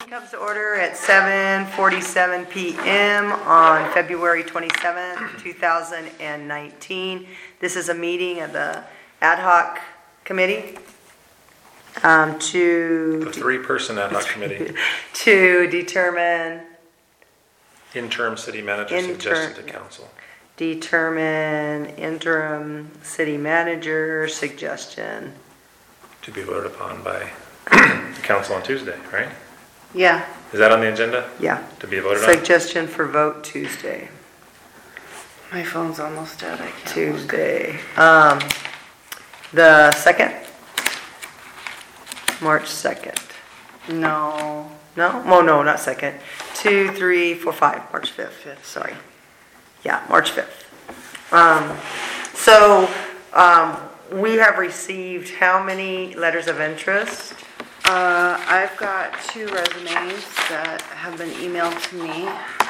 Comes to order at 7:47 p.m. on February 27th, 2019. This is a meeting of the ad hoc committee The three-person ad hoc committee. to determine Interim city manager suggested to council. interim city manager suggestion. To be voted upon by the council on Tuesday, right? Yeah, Is that on the agenda? yeah. To be voted on? Suggestion for vote Tuesday. My phone's almost dead. I can't look. Tuesday. The 2nd? March 2nd. No. No? Oh, no, not 2nd. 2, 3, 4, 5. March 5th. Sorry. Yeah, March 5th. We have received how many letters of interest? I've got 2 resumes that have been emailed to me.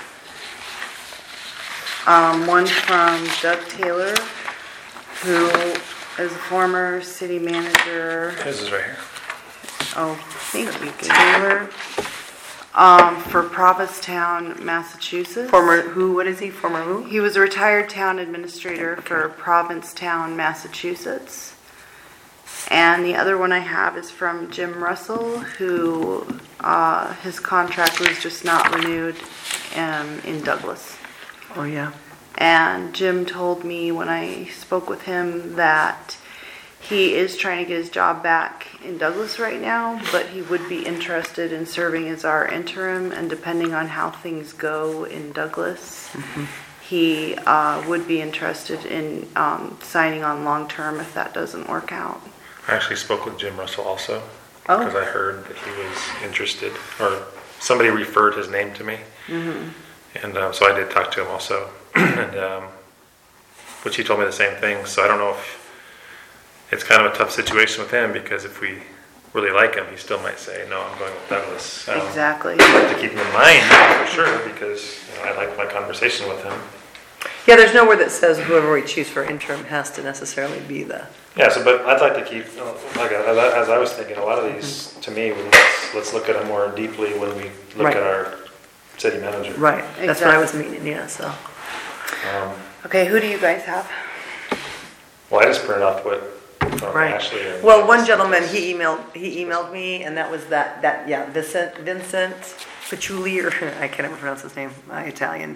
One from Doug Taylor, who is a former city manager. This is right here. Oh, thank you, Taylor. For Provincetown, Massachusetts. Former who? What is he? Former who? He was a retired town administrator for Provincetown, Massachusetts. And the other one I have is from Jim Russell, who his contract was just not renewed in Douglas. Oh, yeah. And Jim told me when I spoke with him that he is trying to get his job back in Douglas right now, but he would be interested in serving as our interim, and depending on how things go in Douglas, he would be interested in signing on long-term if that doesn't work out. I actually spoke with Jim Russell also, Oh. because I heard that he was interested, or somebody referred his name to me. And so I did talk to him also, and which he told me the same thing. So I don't know if it's kind of a tough situation with him, because if we really like him, he still might say, no, I'm going with Douglas. Exactly. I have to keep him in mind for sure, because I like my conversation with him. Yeah, there's nowhere that says whoever we choose for interim has to necessarily be the... Yeah, so but I'd like to keep, as I was thinking, a lot of these, to me, let's look at them more deeply when we look Right. at our city manager. Right, that's what I was meaning, yeah, so... Okay, who do you guys have? Well, I just printed off what Right. Ashley and Well, Jim one sent gentleman, us. he emailed me, and that was Vincent Picciulli, I can't ever pronounce his name, Italian,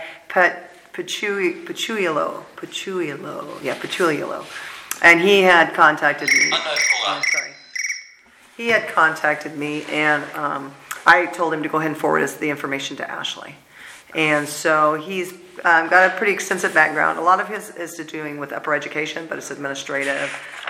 Picciuliolo. And he had contacted me. He had contacted me, and I told him to go ahead and forward the information to Ashley. And so he's got a pretty extensive background. A lot of his is to doing with upper education, but it's administrative.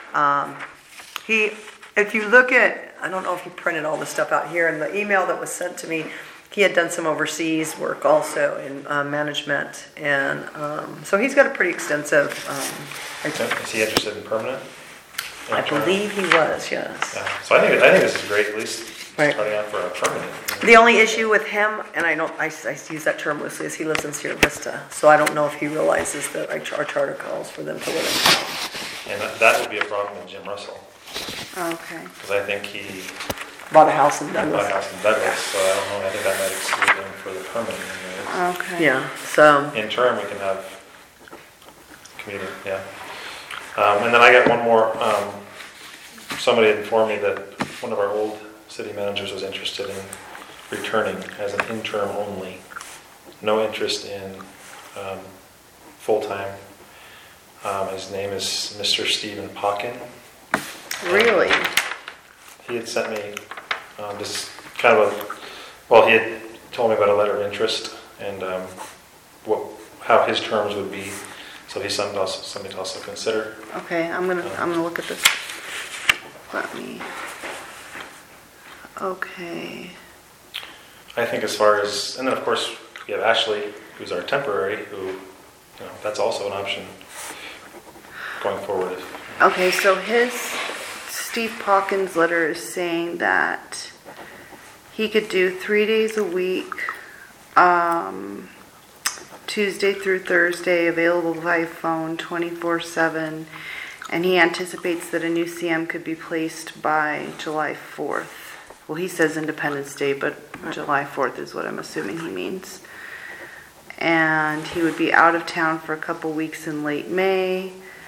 If you look at, I don't know if he printed all this stuff out here, in the email that was sent to me, he had done some overseas work also in management. And so he's got a pretty extensive... Is he interested in permanent? I believe he was, yes. Yeah. So I think this is great, at least Right. starting out for a permanent. The only issue with him, and I use that term loosely, is he lives in Sierra Vista. So I don't know if he realizes that our charter calls for them to live in town. And that would be a problem with Jim Russell, Okay. because I think he Bought a house in bought a Douglas. house in Douglas, so I don't know, I think that might exclude him for the permanent. Okay. Yeah, so, In turn, we can have community, yeah. And then I got one more, somebody informed me that one of our old city managers was interested in returning as an interim only. No interest in full-time. His name is Mr. Stephen Pocken. Really? He had sent me just kind of he had told me about a letter of interest and how his terms would be. So he's something to also consider. Okay, I'm gonna look at this. Let me. Okay. I think as far as, and then of course we have Ashley, who's our temporary, who, that's also an option going forward. Okay, so Steve Pawkins' letter is saying that he could do 3 days a week, Tuesday through Thursday, available by phone 24/7, and he anticipates that a new CM could be placed by July 4th. well, he says Independence Day, but July 4th is what I'm assuming he means. And he would be out of town for a couple weeks in late May.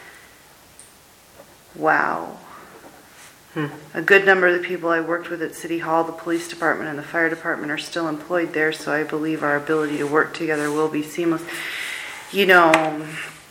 Wow. A good number of the people I worked with at City Hall, the police department, and the fire department are still employed there, so I believe our ability to work together will be seamless. You know,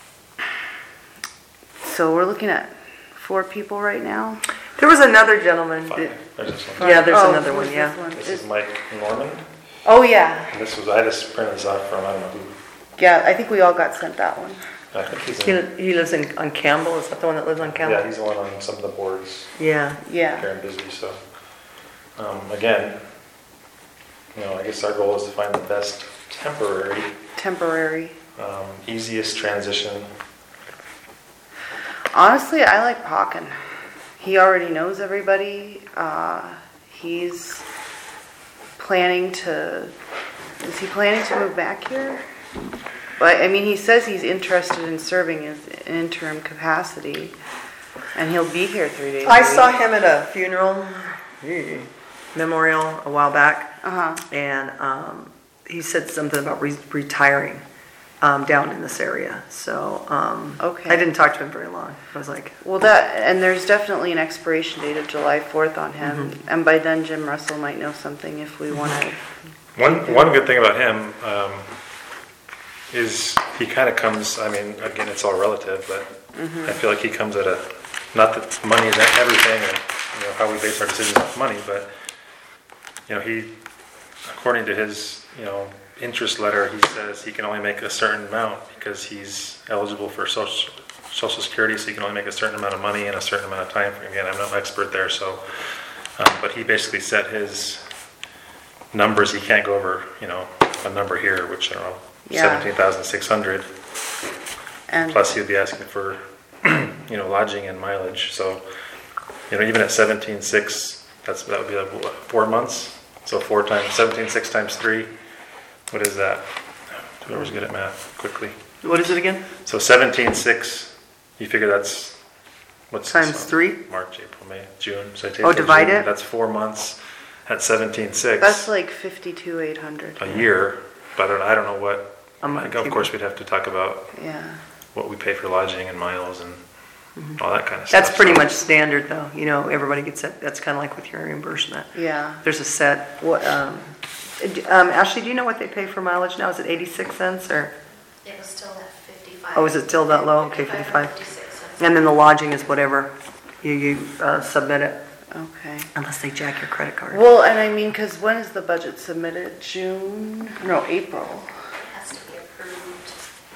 so we're looking at 4 people right now. There was another gentleman. Fine. There's this one. Yeah, there's another who's one, this yeah. one? This is Mike Norman. Oh, yeah. And this was, I just printed this off from, I don't know who. Yeah, I think we all got sent that one. I think he's in. He lives on Campbell, is that the one that lives on Campbell? Yeah, he's the one on some of the boards, Yeah. Yeah. Karen Busy, so. Again, I guess our goal is to find the best temporary, easiest transition. Honestly, I like Pawkin. He already knows everybody. He's planning to... Is he planning to move back here? But, I mean, he says he's interested in serving as an interim capacity. And he'll be here 3 days I a week. saw him at a funeral memorial a while back. Uh-huh. And he said something about retiring down in this area. So Okay. I didn't talk to him very long. I was like, Well, and there's definitely an expiration date of July 4th on him. And by then, Jim Russell might know something if we want to... One good thing about him is he kind of comes, I mean, again, it's all relative, but I feel like he comes at not that money is everything and how we base our decisions off money, but he, according to his interest letter, he says he can only make a certain amount because he's eligible for Social Security, so he can only make a certain amount of money in a certain amount of time. Again, I'm no expert there, so but he basically set his numbers. He can't go over a number here, which I don't know, 17,600, And plus he'd be asking for lodging and mileage, so even at 17,600, that would be like, what, 4 months, so 4 times 17,600 times 3, what is that? Whoever's good at math, quickly. what is it again? So 17,600, you figure that's what's Times this one? 3? March, April, May, June. So take divide June, it? That's 4 months at 17,600. that's like 52,800. A year, but I don't know what. I'm not Of course, we'd have to talk about Yeah. what we pay for lodging and miles and all that kind of stuff. That's pretty So- much standard, though. Everybody gets that. That's kind of like with your reimbursement. Yeah. There's a set. What? Ashley, do you know what they pay for mileage now? Is it 86 cents or? It was still at 55. Oh, is it still that low? Okay, 55. 56 cents. And then the lodging is whatever you submit it, Okay. unless they jack your credit card. Well, and I mean, because when is the budget submitted? June? No, April. It has to be approved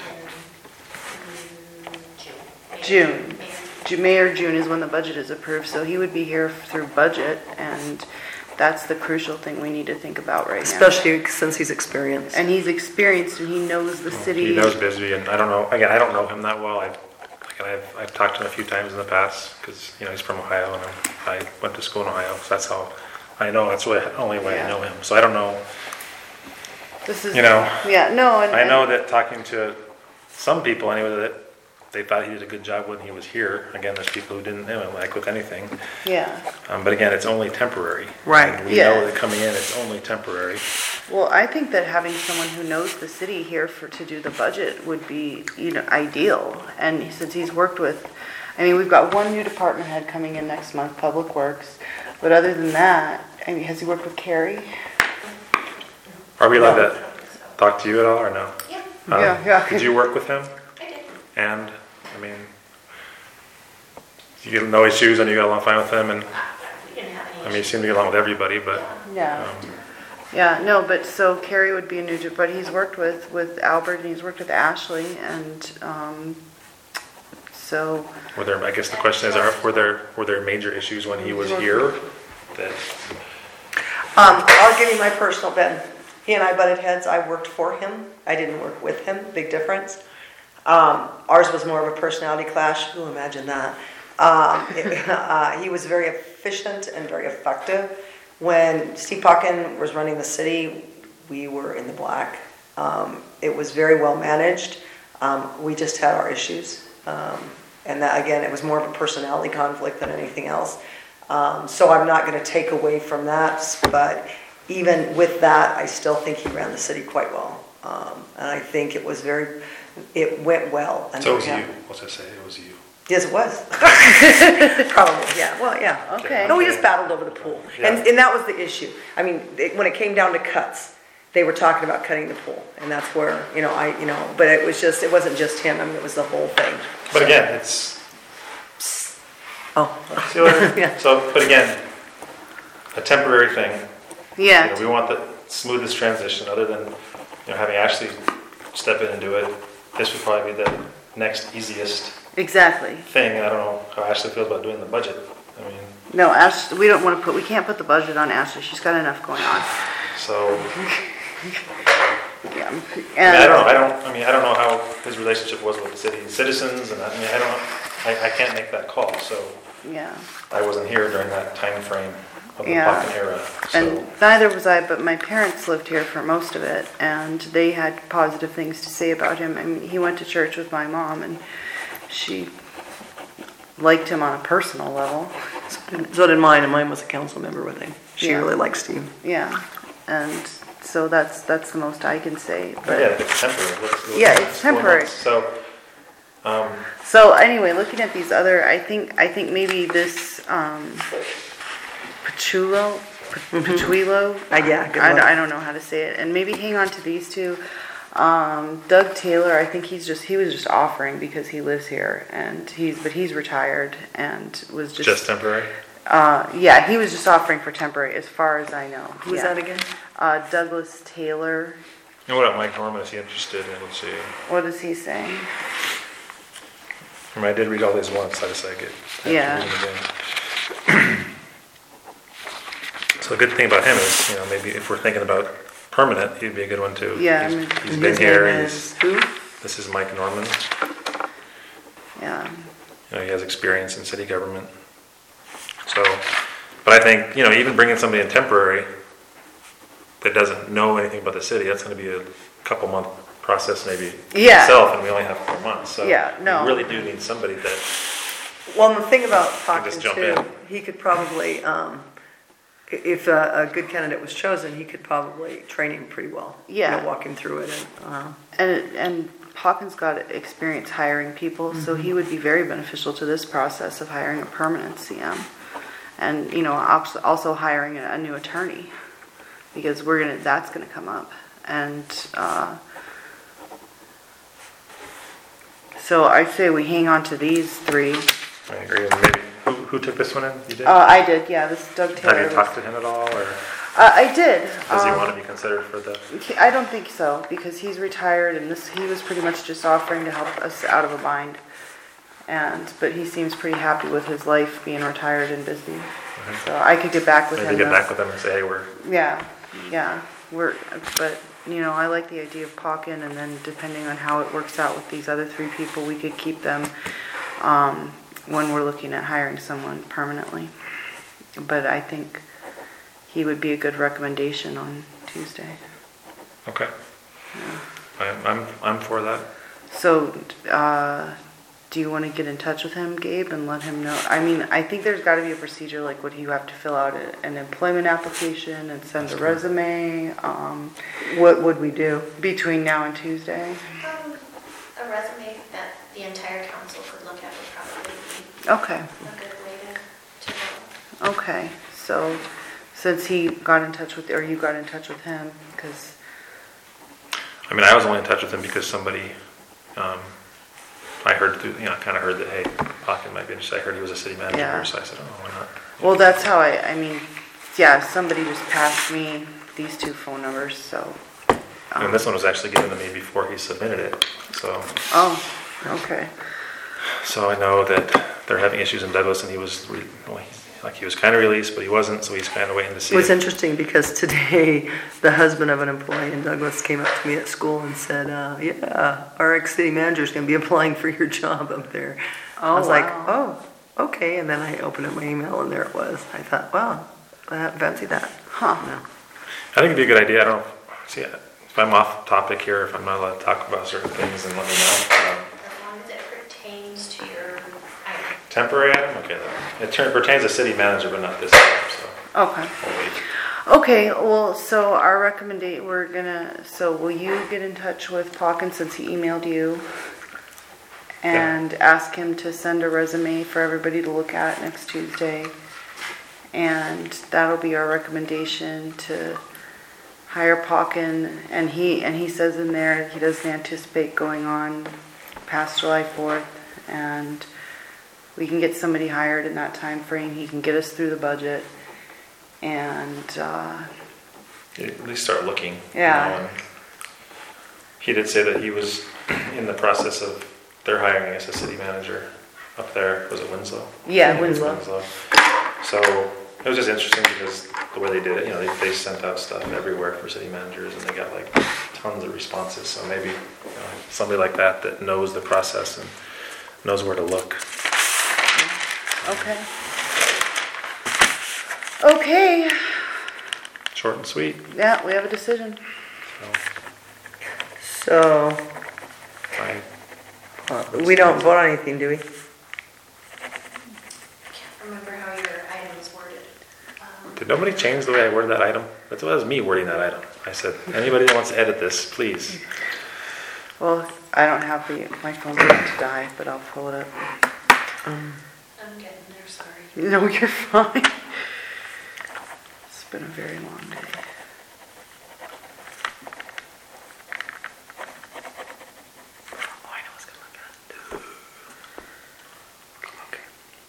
in June. May. May or June is when the budget is approved, so he would be here through budget, and that's the crucial thing we need to think about right now. Especially since he's experienced. And he's experienced and he knows the city. He knows Bisbee, and I don't know. Again, I don't know him that well. I've talked to him a few times in the past because he's from Ohio, and I went to school in Ohio, so that's how I know. That's the only way I know him. So I don't know. This is, Yeah, no, and I know that talking to some people anyway, that they thought he did a good job when he was here. Again, there's people who didn't know him, like with anything. Yeah. But again, it's only temporary. Right. And we Yeah. know that coming in, it's only temporary. Well, I think that having someone who knows the city here to do the budget would be, ideal. And since he's worked with, we've got one new department head coming in next month, Public Works. But other than that, has he worked with Carrie? Are we allowed to talk to you at all, or no? Yeah, Yeah. Did you work with him? I did. And, you get no issues and you got along fine with him, and, We didn't have any you seem to get along with everybody, but, Yeah. Yeah, no, but so Carrie would be a new, but he's worked with Albert and he's worked with Ashley and, so, I guess the question is, were there major issues when he was here? That, I'll give you my personal Ben. He and I butted heads. I worked for him. I didn't work with him. Big difference. Ours was more of a personality clash. Ooh, imagine that. He was very efficient and very effective. When Steve Pawkin was running the city, we were in the black. It was very well managed. We just had our issues. And that, again, it was more of a personality conflict than anything else. So I'm not gonna take away from that, but even with that, I still think he ran the city quite well. And I think it went well. So it was under you. him. What's I say? It was you. Yes, it was. Probably, yeah, well, yeah. Okay. No, we just battled over the pool. And that was the issue. I mean, when it came down to cuts, they were talking about cutting the pool. And that's where, but it wasn't just him, I mean, it was the whole thing. But again, it's, Oh. see what I mean? Yeah. So, but again, a temporary thing. Yeah, We want the smoothest transition, other than, having Ashley step in and do it. This would probably be the next easiest exactly. thing. And I don't know how Ashley feels about doing the budget. I mean, No, we can't put the budget on Ashley. She's got enough going on. so, Yeah. I don't know. I don't know how his relationship was with the city citizens, and I don't know. I can't make that call. So Yeah. I wasn't here during that time frame of the Yeah. Pocket era. So And neither was I, but my parents lived here for most of it, and they had positive things to say about him. I mean, he went to church with my mom, and she liked him on a personal level. So did mine, and mine was a council member with him. She Yeah. really likes Steve. Yeah, and so that's the most I can say. But yeah, it's temporary. Yeah, it's 4 temporary. months. So so anyway, looking at these other, I think maybe this Pachuelo. Yeah, good I one. don't know how to say it, and maybe hang on to these two. Doug Taylor, I think he was just offering because he lives here, and he's retired and was just temporary. yeah, he was just offering for temporary, as far as I know. Who's Yeah. that again? Douglas Taylor. And what about Mike Norman? Is he interested in? Let's see. What is he saying? I mean, I did read all these once. I decided to Yeah. read them again. So the good thing about him is, maybe if we're thinking about permanent, he'd be a good one too. Yeah, I he's, mean- he's And been his here. name And is who? this is Mike Norman. Yeah. He has experience in city government. So, but I think even bringing somebody in temporary that doesn't know anything about the city, that's going to be a couple month process maybe Yeah. itself, and we only have 4 months. So Yeah, no. we really do need somebody that. Well, and the thing about Hawkins just jump too, in. he could probably, if a good candidate was chosen, he could probably train him pretty well. Yeah. Walk him through it And Hawkins got experience hiring people, so he would be very beneficial to this process of hiring a permanent CM, and also hiring a new attorney, because that's gonna come up, and so I say we hang on to these three. I agree. And maybe who took this one in? You did. I did, yeah. This Doug Taylor. Have you talked to him at all, or I did. does he want to be considered for the? I don't think so, because he's retired, and he was pretty much just offering to help us out of a bind. But he seems pretty happy with his life being retired and busy. So I could get back with Maybe him. get back with him and say, hey, we're. Yeah. But I like the idea of Pawkin, and then depending on how it works out with these other three people, we could keep them when we're looking at hiring someone permanently. But I think he would be a good recommendation on Tuesday. Okay. I'm for that. So, do you want to get in touch with him, Gabe, and let him know? I mean, I think there's got to be a procedure, like would you have to fill out an employment application and send a resume? What would we do? Between now and Tuesday? A resume that the entire council could look at would probably be Okay. a good way to know. Okay. So, since he got in touch with, or you got in touch with him, because. I mean, I was only in touch with him because somebody, I heard through, kind of heard that, hey, Pawkin might be interested. I heard he was a city manager Yeah. here, so I said, oh, why not? Well, that's how somebody just passed me these two phone numbers, so. And this one was actually given to me before he submitted it, so. Oh, okay. So I know that they're having issues in Douglas, and he was kind of released, but he wasn't, so he's kind of waiting to see. It was if- interesting because today the husband of an employee in Douglas came up to me at school and said, yeah, our ex-city manager's going to be applying for your job up there. Oh, I was like, wow. oh, okay. And then I opened up my email and there it was. I thought, wow, I fancy that. Huh. No. I think it'd be a good idea. I don't see if I'm off topic here, if I'm not allowed to talk about certain things, then let me know. As long as it pertains to your item. Temporary item? Okay, then. It pertains to city manager, but not this item, so Okay. we'll wait. Okay, well, so our so will you get in touch with Pawkins since he emailed you? And ask him to send a resume for everybody to look at next Tuesday. And that'll be our recommendation to hire Pawkin. And he says in there he doesn't anticipate going on past July 4th. And we can get somebody hired in that time frame. He can get us through the budget. And At least start looking. Yeah. And he did say that he was in the process of, they're hiring, I guess, a city manager up there. Was it Winslow? yeah, Winslow. So it was just interesting because the way they did it, they sent out stuff everywhere for city managers and they got like tons of responses. So maybe somebody like that knows the process and knows where to look. Okay. Okay. Short and sweet. Yeah, we have a decision. So, Fine. we don't vote on anything, do we? I can't remember how your item was worded. Did nobody change the way I worded that item? That was me wording that item. I said, anybody that wants to edit this, please. Well, I don't have my phone's about to die, but I'll pull it up. I'm getting there, sorry. No, you're fine. It's been a very long day. Oh, I know what's gonna look at. Okay.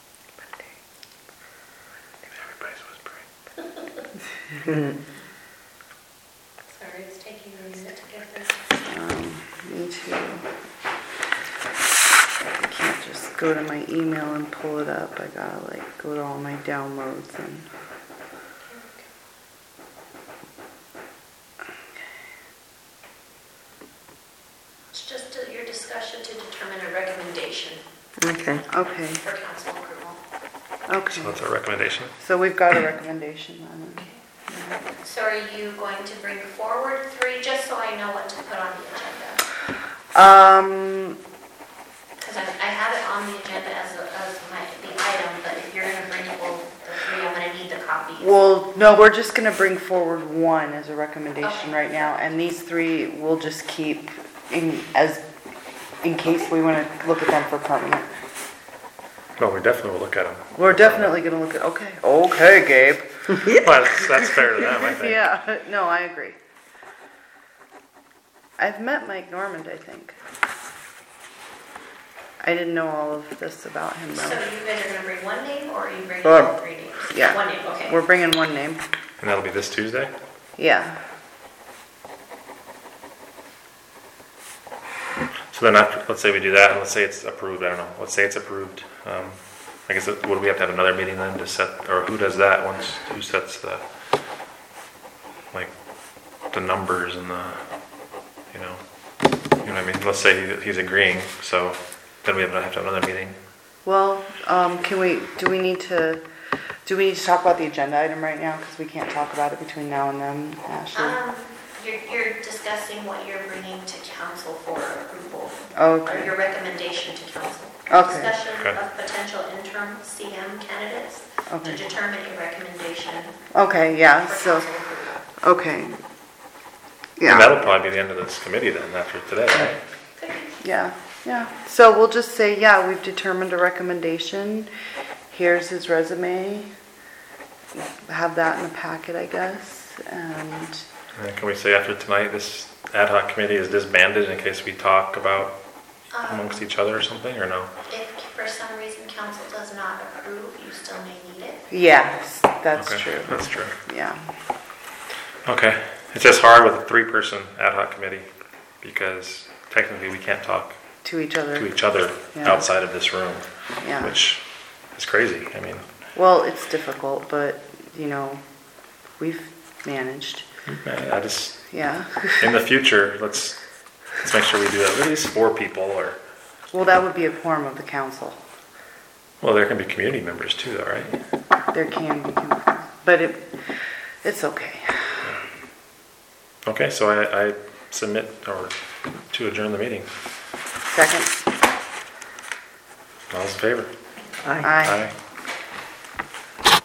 Everybody's whispering. Sorry, it's taking a minute to get there. Me too. I can't just go to my email and pull it up. I gotta go to all my downloads and. It's just your discussion to determine a recommendation Okay. Okay. for council approval. Okay. So that's our recommendation. So we've got a recommendation then. So are you going to bring forward 3, just so I know what to put on the agenda? Because I have it on the agenda as the item, but if you're going to bring forward the 3, I'm going to need the copies. Well, no, we're just gonna bring forward one as a recommendation Okay. right now, and these 3 we'll just keep in case we wanna look at them for permanent. No, we definitely will look at them. We're definitely gonna look at, okay, Gabe. Well, that's fair to them, I think. Yeah, no, I agree. I've met Mike Normand, I think. I didn't know all of this about him So though. you guys are going to bring one name, or are you bringing Well, all 3 names? yeah. One name, okay. We're bringing one name. And that'll be this Tuesday? Yeah. So then after, let's say we do that, and let's say it's approved, I don't know, let's say it's approved. I guess, would we have to have another meeting then to set, or who does that who sets the numbers and you know what I mean? Let's say he's agreeing, so then we have to have another meeting. Well, do we need to talk about the agenda item right now? Because we can't talk about it between now and then, Ashley. You're discussing what you're bringing to council for approval. Okay. Or your recommendation to council. Okay. Discussion Okay. of potential interim CM candidates Okay. to determine a recommendation Okay, yeah, for so, council approval. okay. And Yeah, that'll probably be the end of this committee then, after today, right? Could be. yeah. So we'll just say, yeah, we've determined a recommendation. Here's his resume. Have that in the packet, I guess, and, And then can we say after tonight, this ad hoc committee is disbanded in case we talk about amongst each other or something, or no? If for some reason council does not approve, you still may need it. yes, that's Okay, true. That's true. Yeah, Okay. It's just hard with a 3-person ad hoc committee because technically we can't talk to each other. to each other Yeah. outside of this room, Yeah. which is crazy. I mean, Well, it's difficult, but, we've managed. I just, Yeah. in the future, let's make sure we do that. At least 4 people, or, Well, that would be a quorum of the council. well, there can be community members too, though, right? There can be, but it's okay. Okay, so I submit to adjourn the meeting. Second. All those in favor? Aye. Aye. Aye.